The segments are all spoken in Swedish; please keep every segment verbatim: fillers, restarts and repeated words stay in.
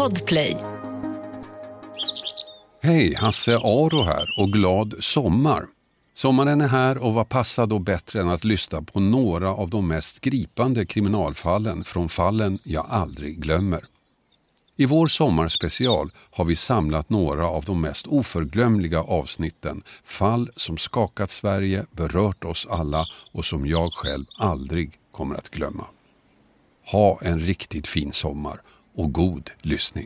Podplay. Hej, Hasse Aro här och glad sommar. Sommaren är här och vad passar då bättre än att lyssna på några av de mest gripande kriminalfallen från fallen jag aldrig glömmer. I vår sommarspecial har vi samlat några av de mest oförglömliga avsnitten, fall som skakat Sverige, berört oss alla och som jag själv aldrig kommer att glömma. Ha en riktigt fin sommar och god lyssning.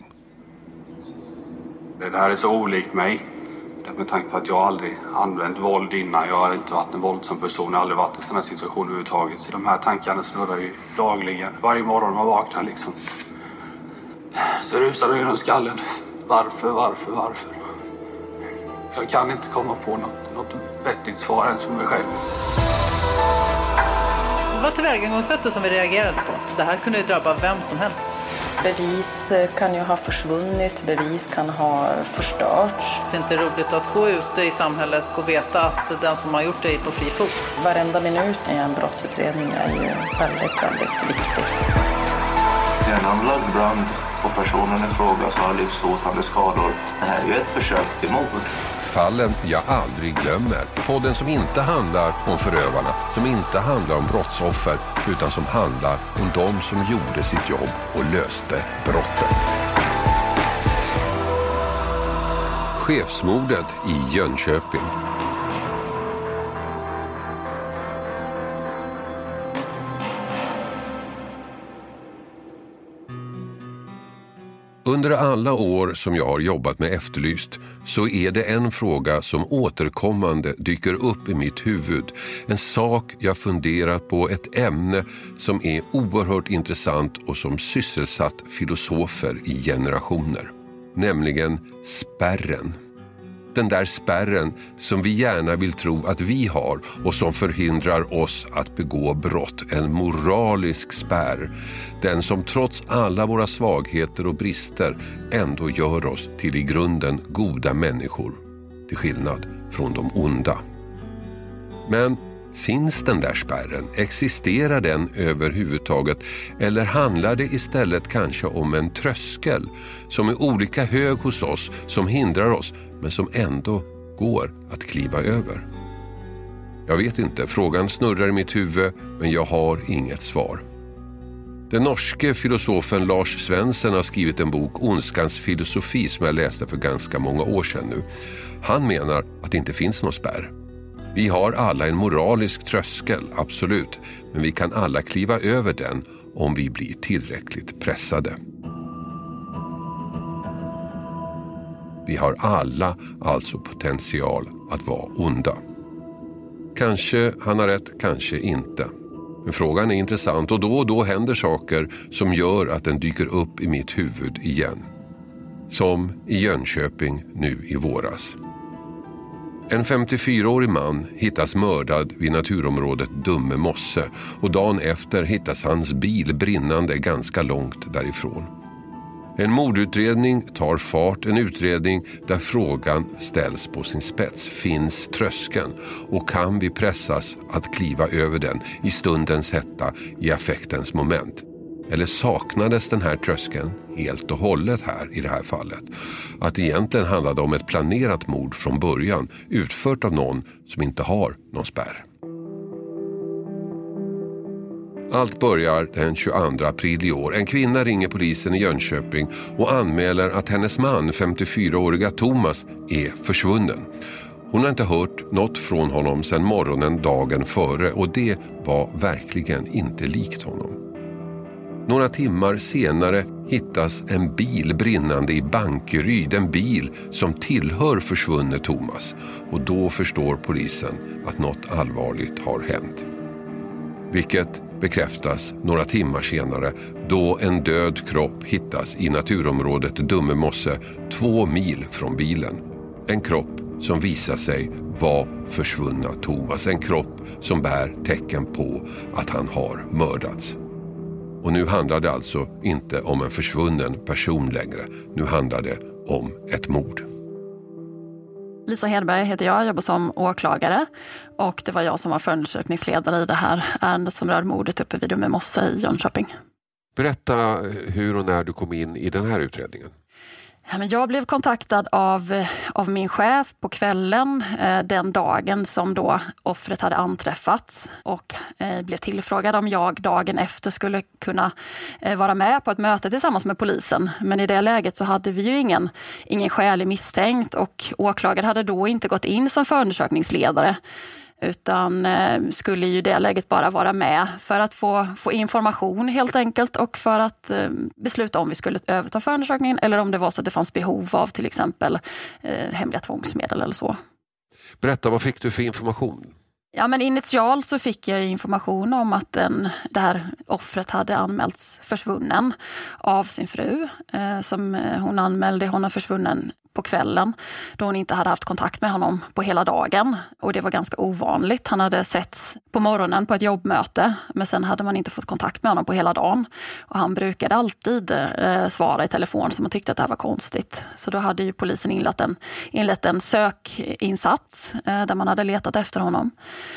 Det här är så olikt mig. Med tanke på att jag aldrig använt våld innan. Jag har inte varit en våldsam person. Jag har aldrig varit i sådana situationer överhuvudtaget. Så de här tankarna snurrar ju dagligen. Varje morgon man vaknar liksom. Så rusar det genom skallen. Varför, varför, varför? Jag kan inte komma på något, något vettigt svar än som mig själv. Det var tillvägagångssättet som vi reagerade på. Det här kunde ju drabba vem som helst. Bevis kan ju ha försvunnit, bevis kan ha förstörts. Det är inte roligt att gå ute i samhället och veta att den som har gjort det är på fri fot. Varenda minut i en brottsutredning är ju väldigt, väldigt viktig. Det är en anlagd brand och personen i fråga som har livshotande skador. Det här är ju ett försök till mord. Fallen jag aldrig glömmer. Podden som inte handlar om förövarna, som inte handlar om brottsoffer, utan som handlar om de som gjorde sitt jobb och löste brotten. Chefsmordet i Jönköping. Under alla år som jag har jobbat med Efterlyst så är det en fråga som återkommande dyker upp i mitt huvud. En sak jag funderat på, ett ämne som är oerhört intressant och som sysselsatt filosofer i generationer. Nämligen spärren. Den där spärren som vi gärna vill tro att vi har och som förhindrar oss att begå brott. En moralisk spärr. Den som trots alla våra svagheter och brister ändå gör oss till i grunden goda människor. Till skillnad från de onda. Men finns den där spärren? Existerar den överhuvudtaget? Eller handlar det istället kanske om en tröskel som är olika hög hos oss, som hindrar oss men som ändå går att kliva över? Jag vet inte, frågan snurrar i mitt huvud men jag har inget svar. Den norske filosofen Lars Svensson har skrivit en bok, Ondskans filosofi, som jag läste för ganska många år sedan nu. Han menar att det inte finns någon spärr. Vi har alla en moralisk tröskel, absolut, men vi kan alla kliva över den om vi blir tillräckligt pressade. Vi har alla alltså potential att vara onda. Kanske han har rätt, kanske inte. Men frågan är intressant och då och då händer saker som gör att den dyker upp i mitt huvud igen. Som i Jönköping nu i våras. En femtiofyraårig man hittas mördad vid naturområdet Dumme Mosse och dagen efter hittas hans bil brinnande ganska långt därifrån. En mordutredning tar fart, en utredning där frågan ställs på sin spets. Finns tröskeln och kan vi pressas att kliva över den i stundens hetta, i affektens moment? Eller saknades den här tröskeln helt och hållet här i det här fallet? Att egentligen handlade om ett planerat mord från början, utfört av någon som inte har någon spärr. Allt börjar den tjugoandra april i år. En kvinna ringer polisen i Jönköping och anmäler att hennes man, femtiofyraåriga Thomas, är försvunnen. Hon har inte hört något från honom sedan morgonen dagen före och det var verkligen inte likt honom. Några timmar senare hittas en bil brinnande i Bankeryd, en bil som tillhör försvunne Thomas. Och då förstår polisen att något allvarligt har hänt. Vilket bekräftas några timmar senare då en död kropp hittas i naturområdet Dumme Mosse, två mil från bilen. En kropp som visar sig vara försvunna Thomas, en kropp som bär tecken på att han har mördats. Och nu handlar det alltså inte om en försvunnen person längre. Nu handlar det om ett mord. Lisa Hedberg heter jag, jobbar som åklagare. Och det var jag som var förundersökningsledare i det här ärendet som rör mordet uppe vid Dumme Mosse i Jönköping. Berätta hur och när du kom in i den här utredningen. Ja, men jag blev kontaktad av, av min chef på kvällen eh, den dagen som då offret hade anträffats och eh, blev tillfrågad om jag dagen efter skulle kunna eh, vara med på ett möte tillsammans med polisen. Men i det läget så hade vi ju ingen, ingen skälig misstänkt och åklagaren hade då inte gått in som förundersökningsledare. Utan eh, skulle ju i det läget bara vara med för att få, få information helt enkelt och för att eh, besluta om vi skulle överta förundersökningen eller om det var så att det fanns behov av till exempel eh, hemliga tvångsmedel eller så. Berätta, vad fick du för information? Ja, men initialt så fick jag information om att den, det här offret hade anmälts försvunnen av sin fru. Eh, som hon anmälde honom försvunnen på kvällen då hon inte hade haft kontakt med honom på hela dagen. Och det var ganska ovanligt. Han hade setts på morgonen på ett jobbmöte men sen hade man inte fått kontakt med honom på hela dagen. Och han brukade alltid eh, svara i telefon som man tyckte att det här var konstigt. Så då hade ju polisen inlett en, inlett en sökinsats eh, där man hade letat efter honom.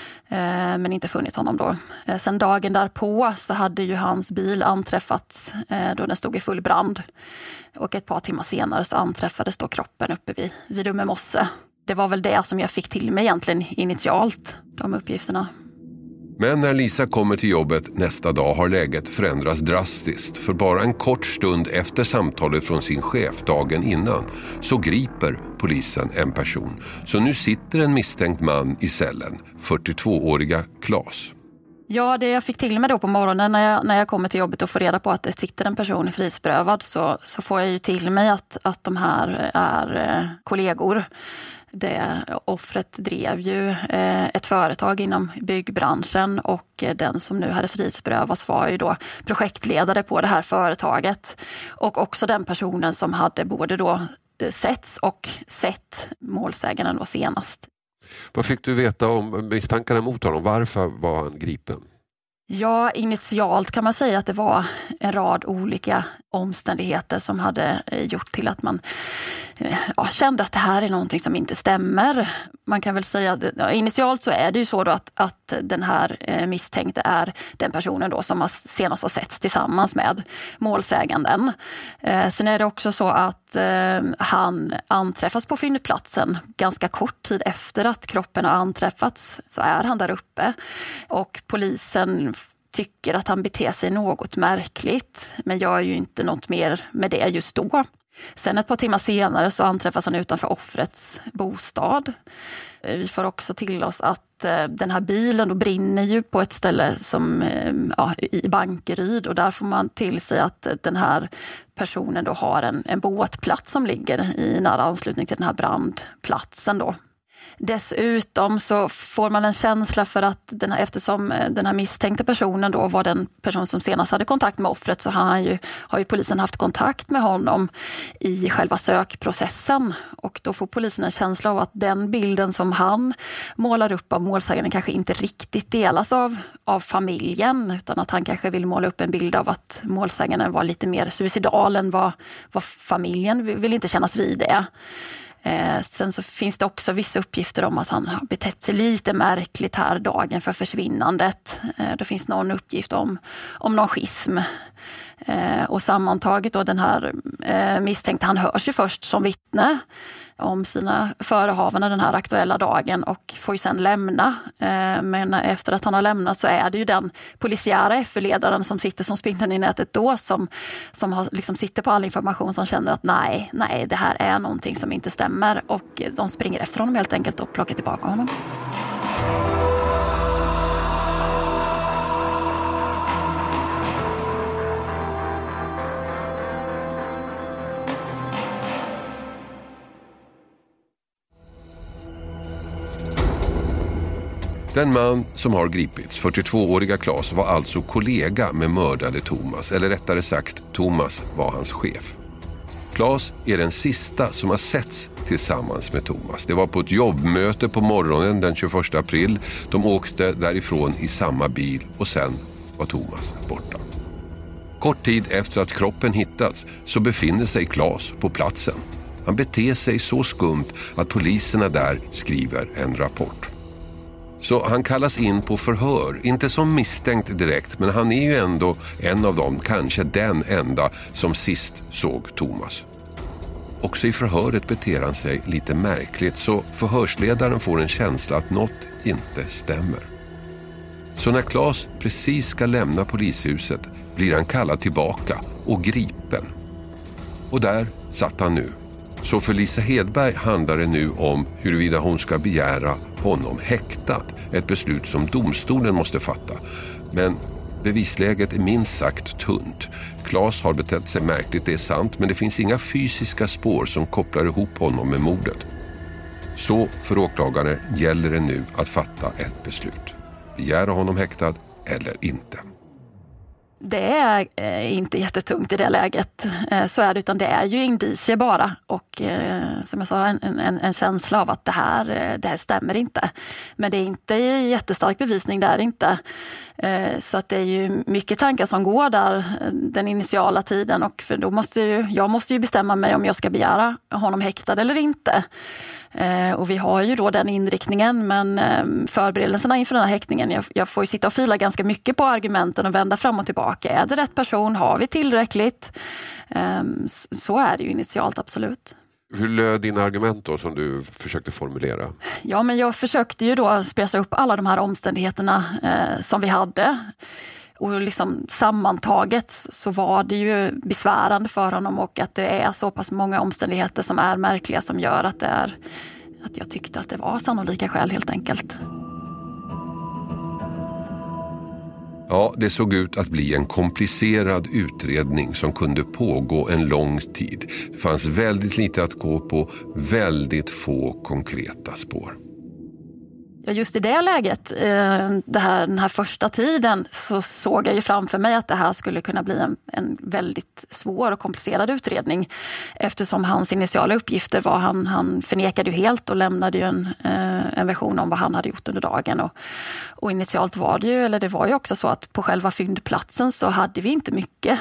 Men inte funnit honom då. Sen dagen därpå så hade ju hans bil anträffats då den stod i full brand. Och ett par timmar senare så anträffades då kroppen uppe vid, vid Ummemosse. Det var väl det som jag fick till mig egentligen initialt, de uppgifterna. Men när Lisa kommer till jobbet nästa dag har läget förändrats drastiskt. För bara en kort stund efter samtalet från sin chef dagen innan så griper polisen en person. Så nu sitter en misstänkt man i cellen, fyrtiotvååriga Claes. Ja, det jag fick till mig då på morgonen när jag, när jag kommer till jobbet och får reda på att det sitter en person frihetsberövad så, så får jag ju till mig att, att de här är eh, kollegor. Det offret drev ju eh, ett företag inom byggbranschen och eh, den som nu hade frihetsberövats var ju då projektledare på det här företaget. Och också den personen som hade både då eh, setts och sett målsäganden då senast. Vad fick du veta om misstankarna mot honom? Varför var han gripen? Ja, initialt kan man säga att det var en rad olika omständigheter som hade gjort till att man ja, kände att det här är någonting som inte stämmer. Man kan väl säga att ja, initialt så är det ju så då att, att den här eh, misstänkte är den personen då som har senast har setts tillsammans med målsäganden. Eh, sen är det också så att eh, han anträffas på fyndplatsen ganska kort tid efter att kroppen har anträffats så är han där uppe och polisen tycker att han beter sig något märkligt men gör ju inte något mer med det just då. Sen ett par timmar senare så anträffas han utanför offrets bostad. Vi får också till oss att den här bilen då brinner ju på ett ställe som ja, i Bankeryd och där får man till sig att den här personen då har en, en båtplats som ligger i nära anslutning till den här brandplatsen då. Dessutom så får man en känsla för att den här, eftersom den här misstänkta personen då var den person som senast hade kontakt med offret så har, han ju, har ju polisen haft kontakt med honom i själva sökprocessen. Och då får polisen en känsla av att den bilden som han målar upp av målsäganden kanske inte riktigt delas av, av familjen utan att han kanske vill måla upp en bild av att målsäganden var lite mer suicidal än vad, vad familjen vill, vill inte kännas vid det. Eh, sen så finns det också vissa uppgifter om att han har betett sig lite märkligt här dagen för försvinnandet. Eh, det finns någon uppgift om, om någon schism. Eh, och sammantaget då den här eh, misstänkte, han hörs ju först som vittne om sina förehavanden den här aktuella dagen och får ju sen lämna. Eh, men efter att han har lämnat så är det ju den polisiära F U-ledaren som sitter som spindeln i nätet då som, som har, liksom sitter på all information som känner att nej, nej, det här är någonting som inte stämmer och de springer efter honom helt enkelt och plockar tillbaka honom. Den man som har gripits, fyrtiotvååriga Claes, var alltså kollega med mördade Thomas, eller rättare sagt, Thomas var hans chef. Claes är den sista som har setts tillsammans med Thomas. Det var på ett jobbmöte på morgonen den tjugoförsta april. De åkte därifrån i samma bil och sen var Thomas borta. Kort tid efter att kroppen hittats så befinner sig Claes på platsen. Han beter sig så skumt att poliserna där skriver en rapport. Så han kallas in på förhör, inte som misstänkt direkt, men han är ju ändå en av dem, kanske den enda som sist såg Thomas. Också i förhöret beter han sig lite märkligt, så förhörsledaren får en känsla att något inte stämmer. Så när Claes precis ska lämna polishuset blir han kallad tillbaka och gripen. Och där satt han nu. Så för Lisa Hedberg handlar det nu om huruvida hon ska begära honom häktad. Ett beslut som domstolen måste fatta. Men bevisläget är minst sagt tunt. Claes har betett sig märkligt, det är sant, men det finns inga fysiska spår som kopplar ihop honom med mordet. Så för åklagare gäller det nu att fatta ett beslut. Begära honom häktad eller inte. Det är eh, inte jättetungt i det läget, eh, så är det, utan det är ju indicier bara och eh, som jag sa en, en, en känsla av att det här, det här stämmer inte. Men det är inte jättestark bevisning, det är det inte. Eh, så att det är ju mycket tankar som går där den initiala tiden, och för då måste ju, jag måste ju bestämma mig om jag ska begära honom häktad eller inte. Eh, och vi har ju då den inriktningen, men eh, förberedelserna inför den här häktningen, jag, jag får ju sitta och fila ganska mycket på argumenten och vända fram och tillbaka. Är det rätt person? Har vi tillräckligt? Eh, så, så är det ju initialt, absolut. Hur löd dina argument då som du försökte formulera? Ja, men jag försökte ju då spesa upp alla de här omständigheterna eh, som vi hade. Och liksom sammantaget så var det ju besvärande för honom, och att det är så pass många omständigheter som är märkliga som gör att det är att jag tyckte att det var sannolika skäl helt enkelt. Ja, det såg ut att bli en komplicerad utredning som kunde pågå en lång tid. Det fanns väldigt lite att gå på, väldigt få konkreta spår. Ja, just i det läget, det här, den här första tiden, så såg jag ju framför mig att det här skulle kunna bli en, en väldigt svår och komplicerad utredning. Eftersom hans initiala uppgifter var, han, han förnekade ju helt och lämnade ju en, en version om vad han hade gjort under dagen. Och, och initialt var det ju, eller det var ju också så att på själva fyndplatsen så hade vi inte mycket.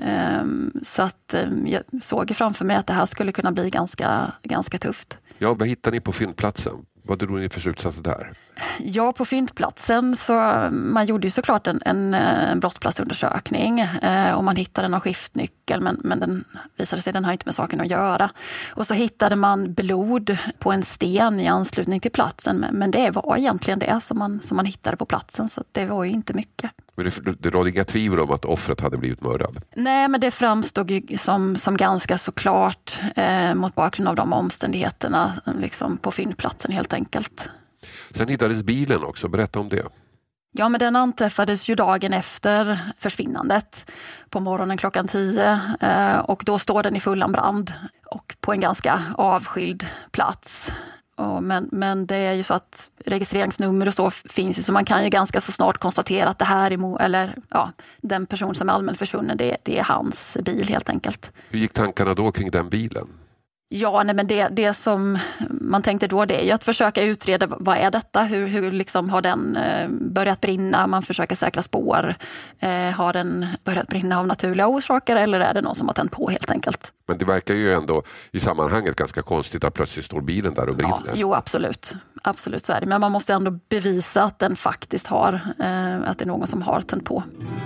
Så att jag såg framför mig att det här skulle kunna bli ganska, ganska tufft. Ja, vad hittade ni på fyndplatsen? Vad drog ni för slutsatser där? Ja, på fyndplatsen så man gjorde ju såklart en, en, en brottsplatsundersökning eh, och man hittade någon skiftnyckel, men, men den visade sig den har inte med saken att göra. Och så hittade man blod på en sten i anslutning till platsen, men, men det var egentligen det som man, som man hittade på platsen, så det var ju inte mycket. Men det, det rådde inga tvivel om att offret hade blivit mördad? Nej, men det framstod ju som, som ganska såklart eh, mot bakgrund av de omständigheterna liksom på fyndplatsen helt enkelt. Sen hittades bilen också, berätta om det. Ja, men den anträffades ju dagen efter försvinnandet på morgonen klockan tio eh, och då står den i fullan brand och på en ganska avskild plats. Och men, men det är ju så att registreringsnummer och så finns ju, så man kan ju ganska så snart konstatera att det här är mo- eller ja, den person som är allmänt försvunnen, det, det är hans bil helt enkelt. Hur gick tankarna då kring den bilen? Ja, nej, men det, det som man tänkte då, det är ju att försöka utreda vad är detta, hur, hur liksom har den eh, börjat brinna, man försöker säkra spår, eh, har den börjat brinna av naturliga orsaker eller är det någon som har tänt på helt enkelt. Men det verkar ju ändå i sammanhanget ganska konstigt att plötsligt står bilen där och brinner. Ja, jo, absolut. Absolut så är det, men man måste ändå bevisa att den faktiskt har, eh, att det är någon som har tänt på.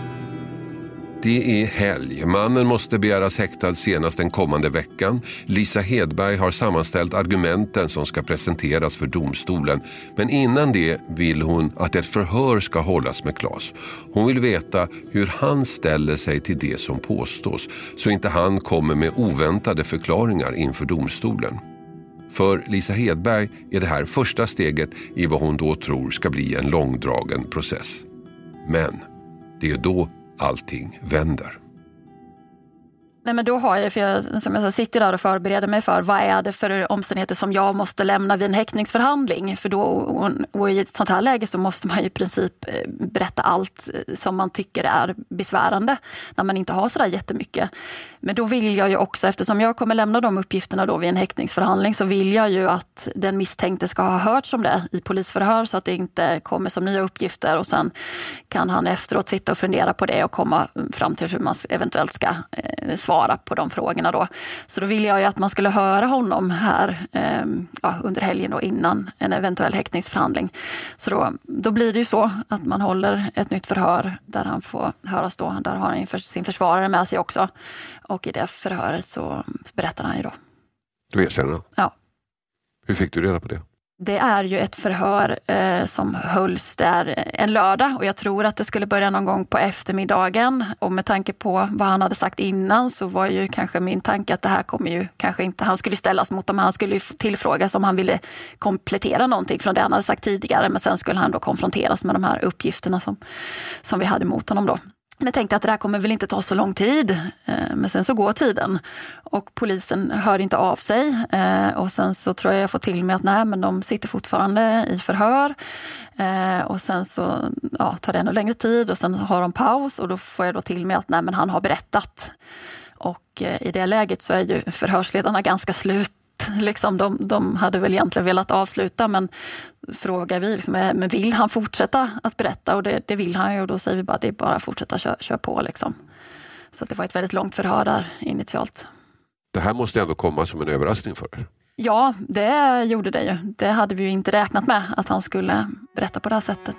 Det är helg. Mannen måste begäras häktad senast den kommande veckan. Lisa Hedberg har sammanställt argumenten som ska presenteras för domstolen. Men innan det vill hon att ett förhör ska hållas med Claes. Hon vill veta hur han ställer sig till det som påstås, så inte han kommer med oväntade förklaringar inför domstolen. För Lisa Hedberg är det här första steget i vad hon då tror ska bli en långdragen process. Men det är då allting vänder. Nej, men då har jag, för jag, som jag sa, sitter där och förbereder mig för vad är det för omständigheter som jag måste lämna vid en häktningsförhandling. För då, och, och i ett sånt här läge så måste man ju i princip berätta allt som man tycker är besvärande när man inte har sådär jättemycket. Men då vill jag ju också, eftersom jag kommer lämna de uppgifterna då vid en häktningsförhandling, så vill jag ju att den misstänkte ska ha hört om det i polisförhör, så att det inte kommer som nya uppgifter och sen kan han efteråt sitta och fundera på det och komma fram till hur man eventuellt ska eh, svara svara på de frågorna då. Så då ville jag ju att man skulle höra honom här eh, ja, under helgen då, innan en eventuell häktningsförhandling. Så då, då blir det ju så att man håller ett nytt förhör där han får höras då. Där har han sin försvarare med sig också. Och i det förhöret så berättar han ju då. Du erkänner han? Ja. Hur fick du reda på det? Det är ju ett förhör eh, som hölls där en lördag och jag tror att det skulle börja någon gång på eftermiddagen. Och med tanke på vad han hade sagt innan så var ju kanske min tanke att det här kommer ju kanske inte, han skulle ställas mot dem, han skulle ju tillfrågas om han ville komplettera någonting från det han hade sagt tidigare, men sen skulle han då konfronteras med de här uppgifterna som, som vi hade mot honom då. Men jag tänkte att det här kommer väl inte ta så lång tid. Men sen så går tiden och polisen hör inte av sig. Och sen så tror jag jag får till mig att nej, men de sitter fortfarande i förhör. Och sen så ja, tar det ännu längre tid och sen har de paus. Och då får jag då till mig att nej, men han har berättat. Och i det läget så är ju förhörsledarna ganska slut. Liksom, de, de hade väl egentligen velat avsluta, men frågar vi liksom, men vill han fortsätta att berätta? Och det, det vill han ju, och då säger vi bara det är bara att fortsätta köra kör på. Liksom. Så det var ett väldigt långt förhör där initialt. Det här måste ändå komma som en överraskning för er. Ja, det gjorde det ju. Det hade vi ju inte räknat med, att han skulle berätta på det här sättet.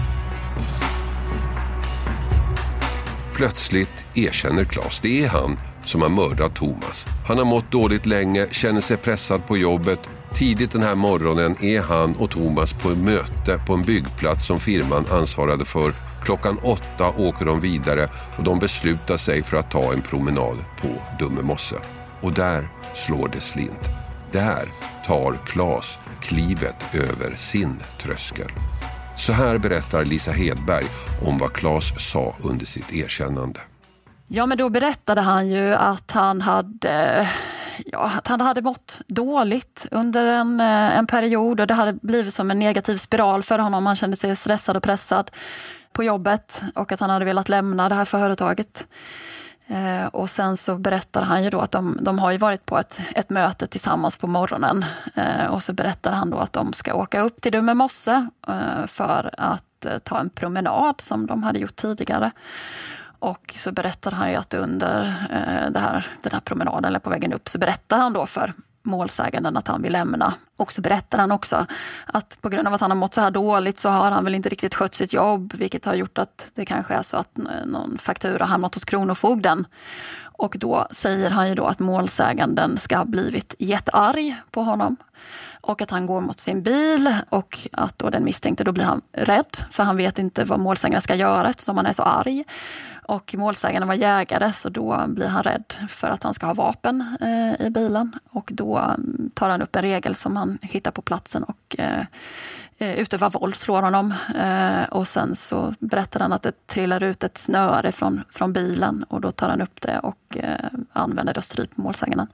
Plötsligt erkänner Claes, det är han som har mördat Thomas. Han har mått dåligt länge, känner sig pressad på jobbet. Tidigt den här morgonen är han och Thomas på ett möte på en byggplats som firman ansvarade för. Klockan åtta åker de vidare och de beslutar sig för att ta en promenad på Dummemosse. Och där slår det slint. Där tar Claes klivet över sin tröskel. Så här berättar Lisa Hedberg om vad Claes sa under sitt erkännande. Ja, men då berättade han ju att han hade, ja, att han hade mått dåligt under en, en period och det hade blivit som en negativ spiral för honom. Han kände sig stressad och pressad på jobbet och att han hade velat lämna det här företaget. Eh, och sen så berättade han ju då att de, de har ju varit på ett, ett möte tillsammans på morgonen. Eh, och så berättade han då att de ska åka upp till Dummemosse eh, för att eh, ta en promenad som de hade gjort tidigare. Och så berättade han ju att under eh, det här, den här promenaden eller på vägen upp så berättar han då för målsäganden att han vill lämna. Och så berättar han också att på grund av att han har mått så här dåligt så har han väl inte riktigt skött sitt jobb, vilket har gjort att det kanske är så att någon faktura har hamnat hos Kronofogden. Och då säger han ju då att målsäganden ska ha blivit jättearg på honom och att han går mot sin bil och att då den misstänkte, då blir han rädd för han vet inte vad målsäganden ska göra eftersom han är så arg. Och målsäganden var jägare så då blir han rädd för att han ska ha vapen eh, i bilen. Och då tar han upp en regel som han hittar på platsen och eh, utövar våld, slår honom. Eh, och sen så berättar han att det trillar ut ett snöre från, från bilen och då tar han upp det och eh, använder det och stryper målsäganden.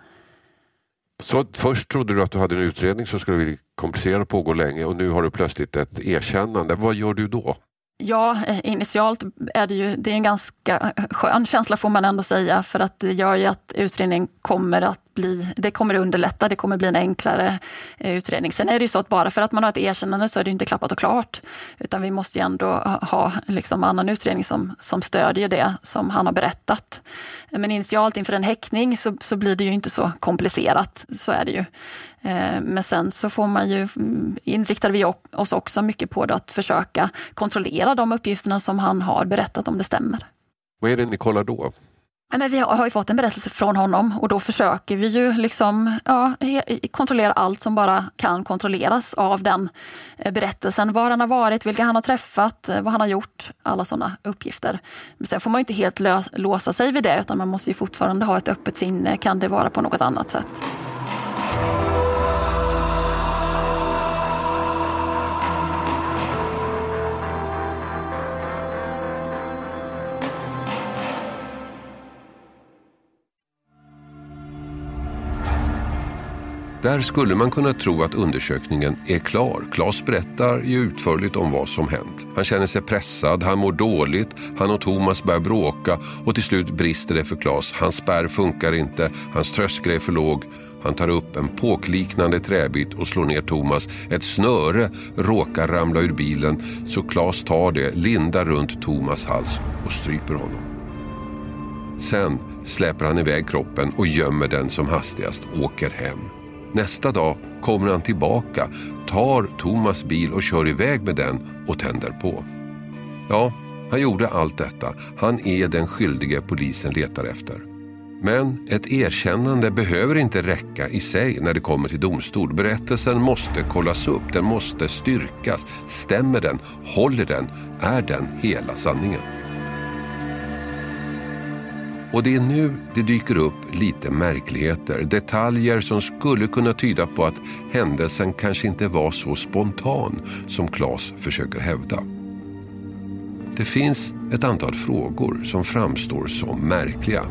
Så först trodde du att du hade en utredning som skulle bli komplicerad och pågå länge och nu har du plötsligt ett erkännande. Vad gör du då? Ja, initialt är det ju det är en ganska skön känsla får man ändå säga, för att det gör ju att utredningen kommer att bli, det kommer att underlätta, det kommer bli en enklare utredning. Sen är det ju så att bara för att man har ett erkännande så är det inte klappat och klart, utan vi måste ju ändå ha liksom annan utredning som, som stödjer det som han har berättat. Men initialt inför en häktning så, så blir det ju inte så komplicerat, så är det ju. Men sen så får man ju, inriktar vi oss också mycket på det att försöka kontrollera de uppgifterna som han har berättat om det stämmer. Vad är det ni kollar då? Men vi har ju fått en berättelse från honom och då försöker vi ju liksom, ja, kontrollera allt som bara kan kontrolleras av den berättelsen. Var han har varit, vilka han har träffat, vad han har gjort, alla sådana uppgifter. Men sen får man ju inte helt lö- låsa sig vid det, utan man måste ju fortfarande ha ett öppet sinne. Kan det vara på något annat sätt? Där skulle man kunna tro att undersökningen är klar. Claes berättar ju utförligt om vad som hänt. Han känner sig pressad, han mår dåligt, han och Thomas börjar bråka och till slut brister det för Claes. Hans spärr funkar inte, hans tröskel är för låg. Han tar upp en påkliknande träbit och slår ner Thomas. Ett snöre råkar ramla ur bilen så Claes tar det, lindar runt Thomas hals och stryper honom. Sen släpper han iväg kroppen och gömmer den som hastigast åker hem. Nästa dag kommer han tillbaka, tar Thomas bil och kör iväg med den och tänder på. Ja, han gjorde allt detta. Han är den skyldige polisen letar efter. Men ett erkännande behöver inte räcka i sig när det kommer till domstol. Berättelsen måste kollas upp, den måste styrkas. Stämmer den? Håller den? Är den hela sanningen? Och det är nu det dyker upp lite märkligheter, detaljer som skulle kunna tyda på att händelsen kanske inte var så spontan som Claes försöker hävda. Det finns ett antal frågor som framstår som märkliga.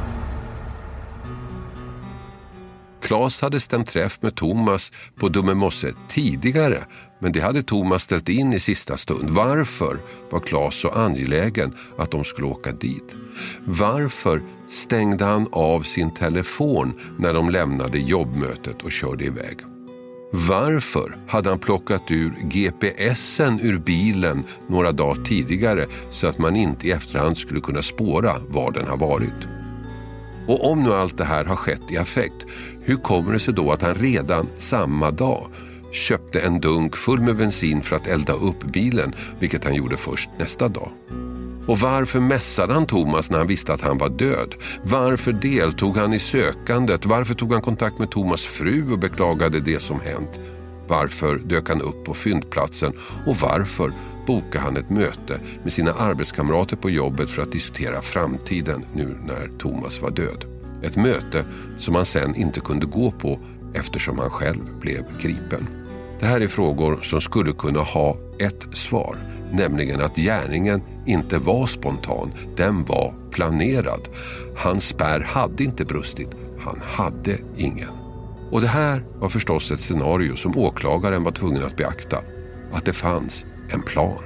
Claes hade stämt träff med Thomas på Dummemosse tidigare, men det hade Thomas ställt in i sista stund. Varför var Claes så angelägen att de skulle åka dit? Varför stängde han av sin telefon när de lämnade jobbmötet och körde iväg? Varför hade han plockat ur G P S'en ur bilen några dagar tidigare så att man inte i efterhand skulle kunna spåra var den har varit? Och om nu allt det här har skett i affekt, hur kommer det sig då att han redan samma dag köpte en dunk full med bensin för att elda upp bilen, vilket han gjorde först nästa dag? Och varför mässade han Thomas när han visste att han var död? Varför deltog han i sökandet? Varför tog han kontakt med Thomas fru och beklagade det som hänt? Varför dök han upp på fyndplatsen? Och varför bokade han ett möte med sina arbetskamrater på jobbet för att diskutera framtiden nu när Thomas var död? Ett möte som han sen inte kunde gå på eftersom han själv blev gripen. Det här är frågor som skulle kunna ha ett svar, nämligen att gärningen inte var spontan, den var planerad. Hans spärr hade inte brustit, han hade ingen. Och det här var förstås ett scenario som åklagaren var tvungen att beakta, att det fanns en plan.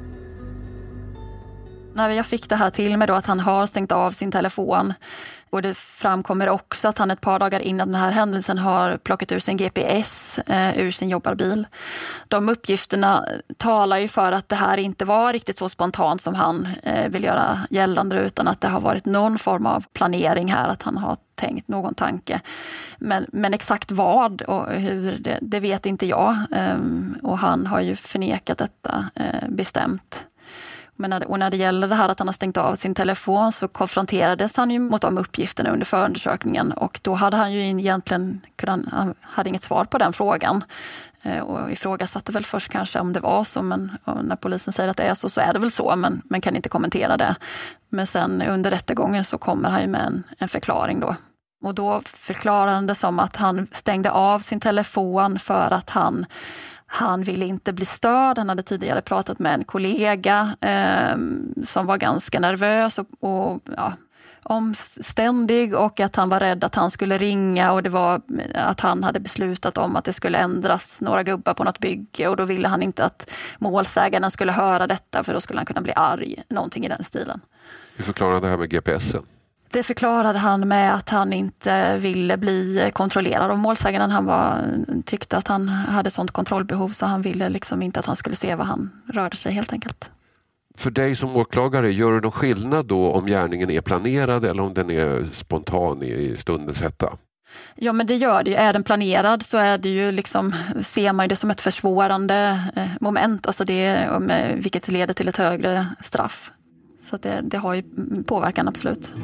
När jag fick det här till mig då att han har stängt av sin telefon, och det framkommer också att han ett par dagar innan den här händelsen har plockat ur sin G P S eh, ur sin jobbarbil. De uppgifterna talar ju för att det här inte var riktigt så spontant som han eh, vill göra gällande, utan att det har varit någon form av planering här, att han har tänkt någon tanke. Men, men exakt vad och hur, det, det vet inte jag. Um, och han har ju förnekat detta eh, bestämt. Men när, och när det gäller det här att han har stängt av sin telefon, så konfronterades han ju mot de uppgifterna under förundersökningen, och då hade han ju egentligen han hade inget svar på den frågan eh, och ifrågasatte väl först kanske om det var så, men när polisen säger att det är så så är det väl så, men, men kan inte kommentera det. Men sen under rättegången så kommer han ju med en, en förklaring då. Och då förklarar han det som att han stängde av sin telefon för att han Han ville inte bli störd. Han hade tidigare pratat med en kollega eh, som var ganska nervös och, och ja, omständig, och att han var rädd att han skulle ringa, och det var att han hade beslutat om att det skulle ändras några gubbar på något bygge, och då ville han inte att målsägaren skulle höra detta, för då skulle han kunna bli arg, någonting i den stilen. Hur förklarar det här med G P S'en? Det förklarade han med att han inte ville bli kontrollerad av målsägaren. Han var, tyckte att han hade sånt kontrollbehov, så han ville liksom inte att han skulle se vad han rörde sig helt enkelt. För dig som åklagare, gör det någon skillnad då om gärningen är planerad eller om den är spontan i stundens hetta? Ja, men det gör det ju. Är den planerad så är det ju liksom, ser man det som ett försvårande moment, alltså det, vilket leder till ett högre straff. Så det, det har ju påverkan, absolut.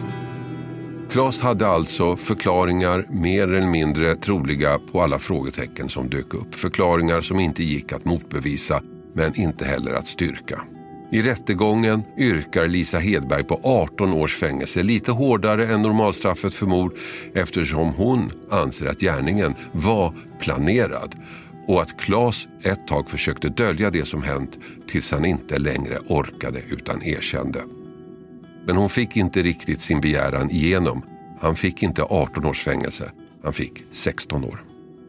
Claes hade alltså förklaringar mer eller mindre troliga på alla frågetecken som dök upp. Förklaringar som inte gick att motbevisa, men inte heller att styrka. I rättegången yrkar Lisa Hedberg på arton års fängelse, lite hårdare än normalstraffet för mord, eftersom hon anser att gärningen var planerad och att Claes ett tag försökte dölja det som hänt tills han inte längre orkade utan erkände. Men hon fick inte riktigt sin begäran igenom. Han fick inte arton års fängelse, han fick sexton år.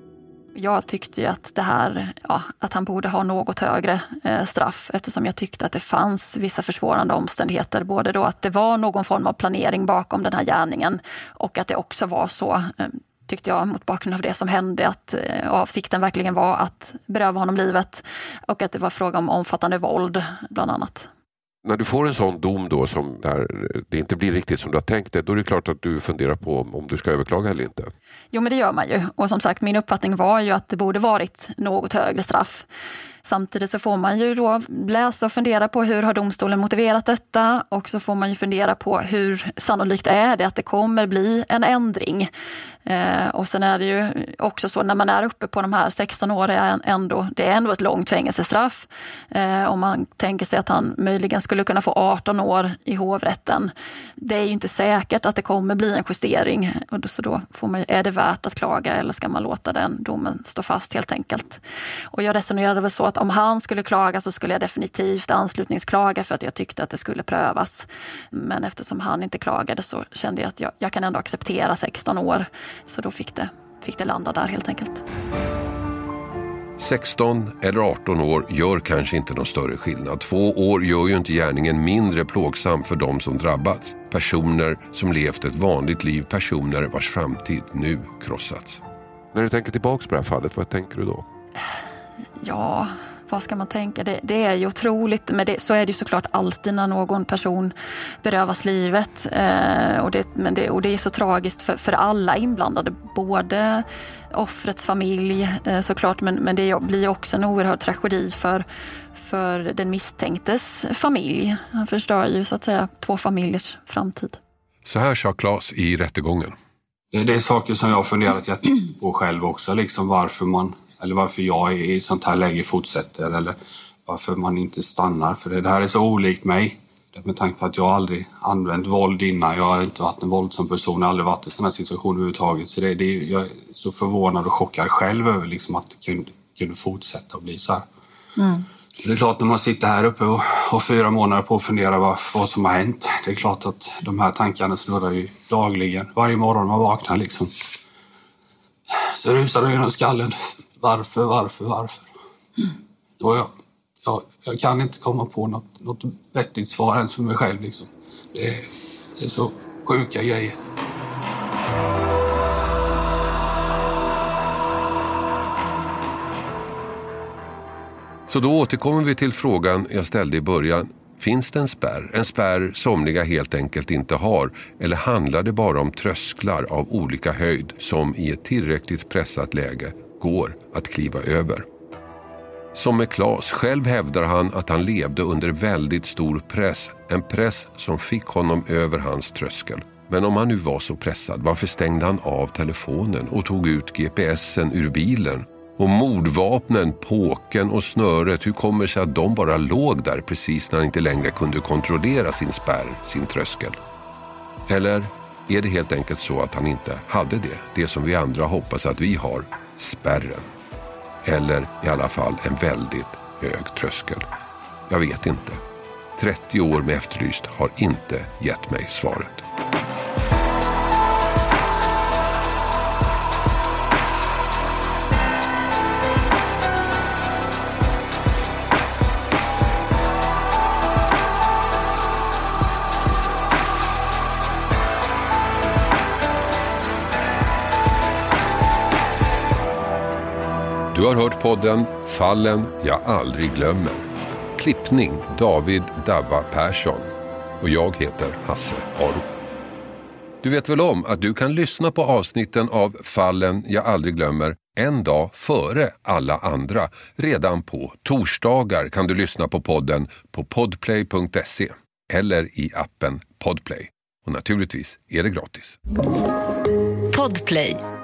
Jag tyckte ju att det här, ja, att han borde ha något högre eh, straff, eftersom jag tyckte att det fanns vissa försvårande omständigheter. Både då att det var någon form av planering bakom den här gärningen, och att det också var så, eh, tyckte jag mot bakgrund av det som hände, att eh, avsikten verkligen var att beröva honom livet, och att det var fråga om omfattande våld bland annat. När du får en sån dom då som där det inte blir riktigt som du har tänkt det, då är det klart att du funderar på om, om du ska överklaga eller inte. Jo, men det gör man ju. Och som sagt, min uppfattning var ju att det borde varit något högre straff. Samtidigt så får man ju då läsa och fundera på hur har domstolen motiverat detta, och så får man ju fundera på hur sannolikt är det att det kommer bli en ändring. Eh, och sen är det ju också så när man är uppe på de här sexton åren, ändå, det är ändå ett långt fängelsestraff. Eh, om man tänker sig att han möjligen skulle kunna få arton år i hovrätten. Det är ju inte säkert att det kommer bli en justering, och då, så då får man, är det värt att klaga eller ska man låta den domen stå fast helt enkelt. Och jag resonerade väl så att om han skulle klaga så skulle jag definitivt anslutningsklaga för att jag tyckte att det skulle prövas. Men eftersom han inte klagade så kände jag att jag, jag kan ändå acceptera sexton år. Så då fick det, fick det landa där helt enkelt. sexton eller arton år gör kanske inte någon större skillnad. Två år gör ju inte gärningen mindre plågsam för de som drabbats. Personer som levt ett vanligt liv, personer vars framtid nu krossats. När du tänker tillbaka på det här fallet, vad tänker du då? Ja, vad ska man tänka? Det, det är ju otroligt, men det, så är det ju såklart alltid när någon person berövas livet. Eh, och, det, men det, och det är så tragiskt för, för alla inblandade, både offrets familj eh, såklart, men, men det blir också en oerhörd tragedi för, för den misstänktes familj. Han förstör ju så att säga två familjers framtid. Så här sa Claes i rättegången. Det, det är saker som jag har funderat på själv också, liksom varför man eller varför jag i sånt här läge fortsätter eller varför man inte stannar. För det, det här är så olikt mig. Med tanke på att jag aldrig använt våld innan. Jag har inte varit en våldsam person. Jag har aldrig varit i sån här situation överhuvudtaget. Så det, det, jag är så förvånad och chockad själv över liksom att det kunde, kunde fortsätta att bli så här. Mm. Det är klart när man sitter här uppe och har fyra månader på att fundera vad, vad som har hänt. Det är klart att de här tankarna snurrar ju dagligen. Varje morgon man vaknar liksom. Så rusar det genom skallen. Varför, varför, varför? Mm. Och jag, jag, jag kan inte komma på något, något vettigt svar än för mig själv. Liksom. Det, är, det är så sjuka grejer. Så då återkommer vi till frågan jag ställde i början. Finns det en spärr? En spärr somliga helt enkelt inte har. Eller handlar det bara om trösklar av olika höjd som i ett tillräckligt pressat läge går att kliva över? Som med Claes, själv hävdar han att han levde under väldigt stor press. En press som fick honom över hans tröskel. Men om han nu var så pressad, varför stängde han av telefonen och tog ut G P S'en ur bilen? Och mordvapnen, påken och snöret, hur kommer det sig att de bara låg där precis när han inte längre kunde kontrollera sin spärr, sin tröskel? Eller är det helt enkelt så att han inte hade det, det som vi andra hoppas att vi har, spärren? Eller i alla fall en väldigt hög tröskel? Jag vet inte. trettio år med Efterlyst har inte gett mig svaret. Du har hört podden Fallen jag aldrig glömmer. Klippning David Davva Persson. Och jag heter Hasse Aro. Du vet väl om att du kan lyssna på avsnitten av Fallen jag aldrig glömmer en dag före alla andra. Redan på torsdagar kan du lyssna på podden på podplay punkt se eller i appen Podplay. Och naturligtvis är det gratis. Podplay.